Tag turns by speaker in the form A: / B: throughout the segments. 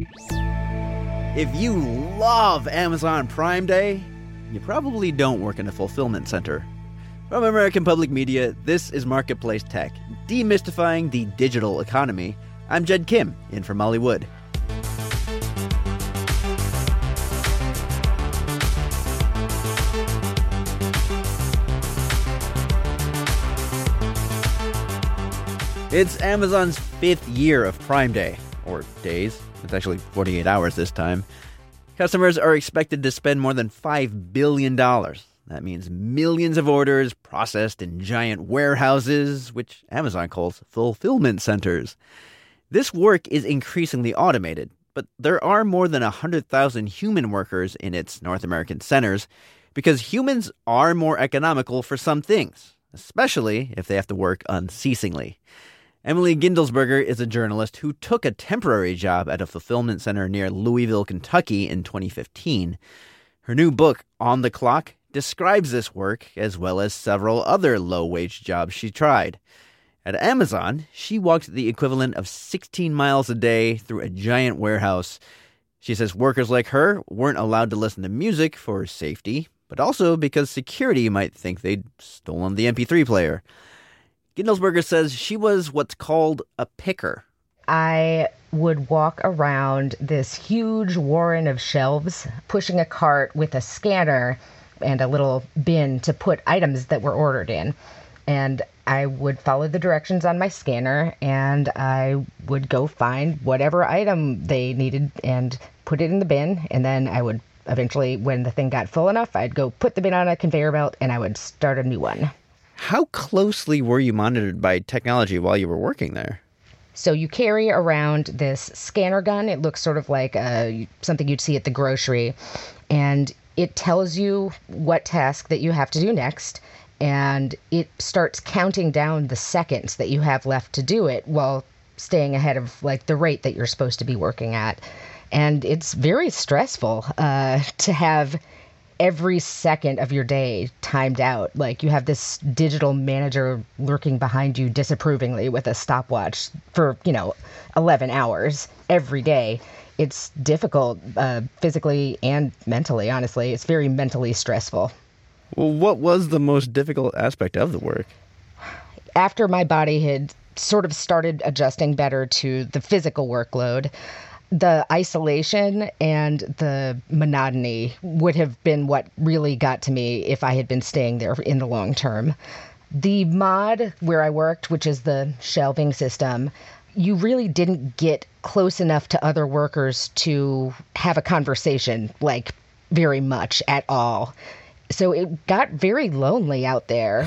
A: If you love Amazon Prime Day, you probably don't work in a fulfillment center. From American Public Media, this is Marketplace Tech, demystifying the digital economy. I'm Jed Kim, in from Molly Wood. It's Amazon's 5th year of Prime Day, or days. It's actually 48 hours this time. Customers are expected to spend more than $5 billion. That means millions of orders processed in giant warehouses, which Amazon calls fulfillment centers. This work is increasingly automated, but there are more than 100,000 human workers in its North American centers because humans are more economical for some things, especially if they have to work unceasingly. Emily Gindelsberger is a journalist who took a temporary job at a fulfillment center near Louisville, Kentucky in 2015. Her new book, On the Clock, describes this work as well as several other low-wage jobs she tried. At Amazon, she walked the equivalent of 16 miles a day through a giant warehouse. She says workers like her weren't allowed to listen to music for safety, but also because security might think they'd stolen the MP3 player. Gindelsberger says she was what's called a picker.
B: I would walk around this huge warren of shelves, pushing a cart with a scanner and a little bin to put items that were ordered in. And I would follow the directions on my scanner, and I would go find whatever item they needed and put it in the bin. And then I would eventually, when the thing got full enough, I'd go put the bin on a conveyor belt and I would start a new one.
A: How closely were you monitored by technology while you were working there?
B: So you carry around this scanner gun. It looks sort of like something you'd see at the grocery. And it tells you what task that you have to do next. And it starts counting down the seconds that you have left to do it while staying ahead of like the rate that you're supposed to be working at. And it's very stressful to have every second of your day timed out. Like you have this digital manager lurking behind you disapprovingly with a stopwatch for, 11 hours every day. It's difficult physically and mentally, honestly. It's very mentally stressful.
A: Well, what was the most difficult aspect of the work?
B: After my body had sort of started adjusting better to the physical workload, the isolation and the monotony would have been what really got to me if I had been staying there in the long term. The mod where I worked, which is the shelving system, you really didn't get close enough to other workers to have a conversation, like very much at all. So it got very lonely out there.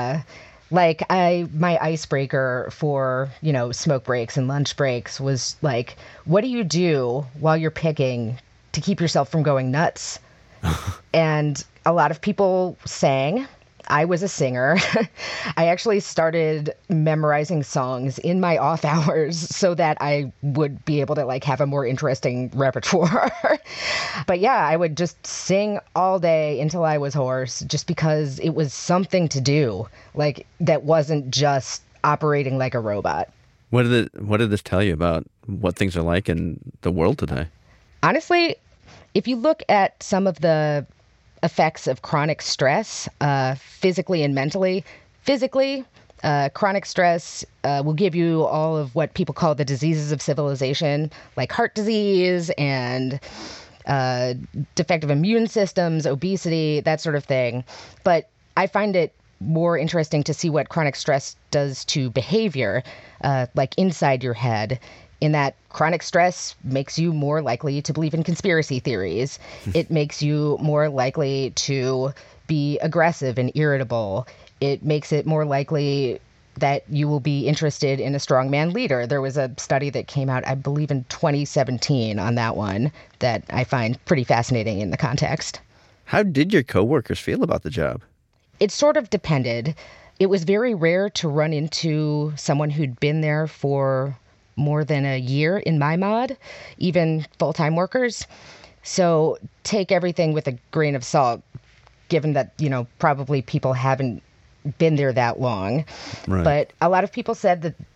B: My icebreaker for, smoke breaks and lunch breaks was like, what do you do while you're picking to keep yourself from going nuts? And a lot of people sang. I was a singer. I actually started memorizing songs in my off hours so that I would be able to have a more interesting repertoire. But yeah, I would just sing all day until I was hoarse just because it was something to do. That wasn't just operating like a robot.
A: What did this tell you about what things are like in the world today?
B: Honestly, if you look at some of the effects of chronic stress, physically and mentally. Physically, chronic stress will give you all of what people call the diseases of civilization, like heart disease and defective immune systems, obesity, that sort of thing. But I find it more interesting to see what chronic stress does to behavior, like inside your head. In that chronic stress makes you more likely to believe in conspiracy theories. It makes you more likely to be aggressive and irritable. It makes it more likely that you will be interested in a strongman leader. There was a study that came out, I believe, in 2017 on that one that I find pretty fascinating in the context.
A: How did your coworkers feel about the job?
B: It sort of depended. It was very rare to run into someone who'd been there for more than a year in my mod, even full-time workers. So take everything with a grain of salt, given that, probably people haven't been there that long.
A: Right.
B: But a lot of people said that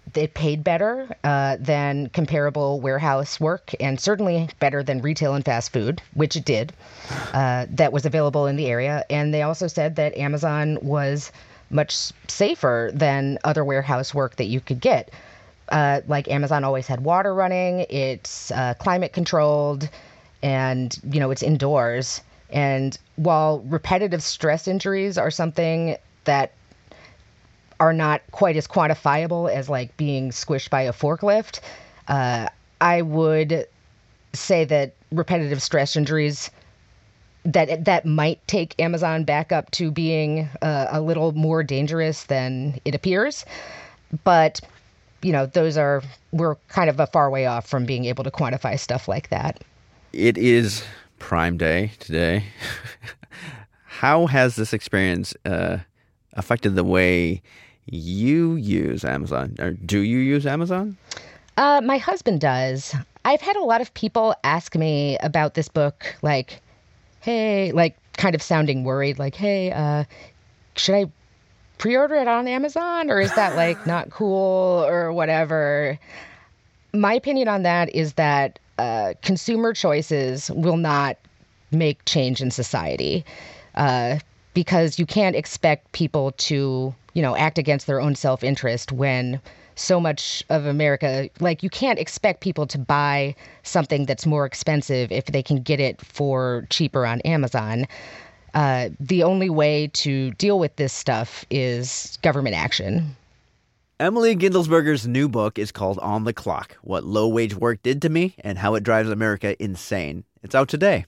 B: It paid better than comparable warehouse work, and certainly better than retail and fast food, which it did, that was available in the area. And they also said that Amazon was much safer than other warehouse work that you could get. Like Amazon always had water running, it's climate controlled, and, it's indoors. And while repetitive stress injuries are something that are not quite as quantifiable as like being squished by a forklift, I would say that repetitive stress injuries that might take Amazon back up to being a little more dangerous than it appears. But, we're kind of a far way off from being able to quantify stuff like that.
A: It is Prime Day today. How has this experience affected the way you use Amazon? Or do you use Amazon?
B: My husband does. I've had a lot of people ask me about this book, like, hey, like kind of sounding worried, like, hey, should I pre-order it on Amazon, or is that like not cool or whatever? My opinion on that is that consumer choices will not make change in society, because you can't expect people to, act against their own self-interest when so much of America, like, you can't expect people to buy something that's more expensive if they can get it for cheaper on Amazon. The only way to deal with this stuff is government action.
A: Emily Guendelsberger's new book is called On the Clock: What Low-Wage Work Did to Me and How It Drives America Insane. It's out today.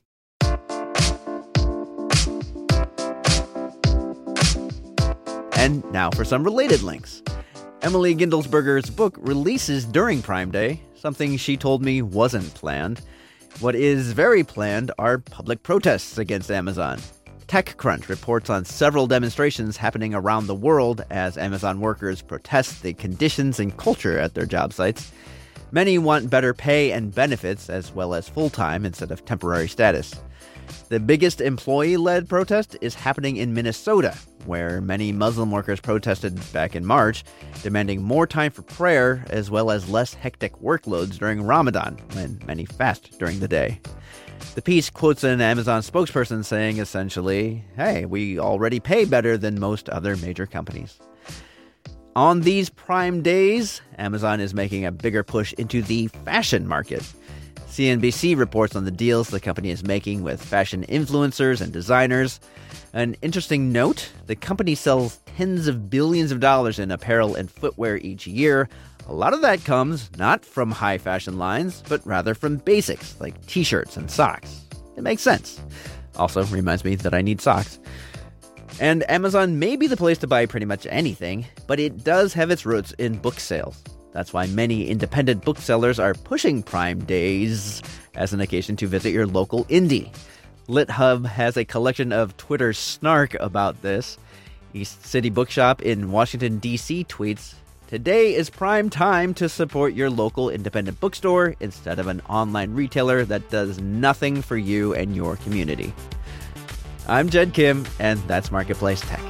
A: And now for some related links. Emily Guendelsberger's book releases during Prime Day, something she told me wasn't planned. What is very planned are public protests against Amazon. TechCrunch reports on several demonstrations happening around the world as Amazon workers protest the conditions and culture at their job sites. Many want better pay and benefits, as well as full-time instead of temporary status. The biggest employee-led protest is happening in Minnesota, where many Muslim workers protested back in March, demanding more time for prayer as well as less hectic workloads during Ramadan, when many fast during the day. The piece quotes an Amazon spokesperson saying essentially, hey, we already pay better than most other major companies. On these Prime days, Amazon is making a bigger push into the fashion market. CNBC reports on the deals the company is making with fashion influencers and designers. An interesting note, the company sells tens of billions of dollars in apparel and footwear each year. A lot of that comes not from high fashion lines, but rather from basics like t-shirts and socks. It makes sense. Also reminds me that I need socks. And Amazon may be the place to buy pretty much anything, but it does have its roots in book sales. That's why many independent booksellers are pushing Prime Days as an occasion to visit your local indie. LitHub has a collection of Twitter snark about this. East City Bookshop in Washington, D.C. tweets, "Today is prime time to support your local independent bookstore instead of an online retailer that does nothing for you and your community." I'm Jed Kim, and that's Marketplace Tech.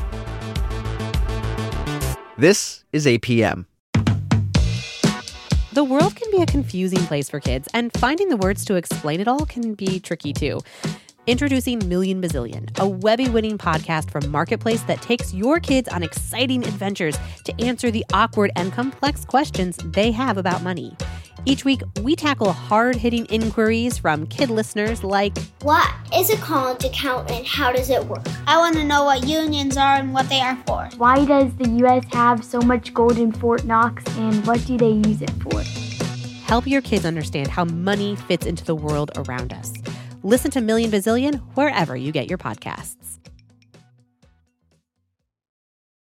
A: This is APM.
C: The world can be a confusing place for kids, and finding the words to explain it all can be tricky too. Introducing Million Bazillion, a Webby-winning podcast from Marketplace that takes your kids on exciting adventures to answer the awkward and complex questions they have about money. Each week, we tackle hard-hitting inquiries from kid listeners like,
D: what is a college account and how does it work? I want to know what unions are and what they are for.
E: Why does the U.S. have so much gold in Fort Knox, and what do they use it for?
C: Help your kids understand how money fits into the world around us. Listen to Million Bazillion wherever you get your podcasts.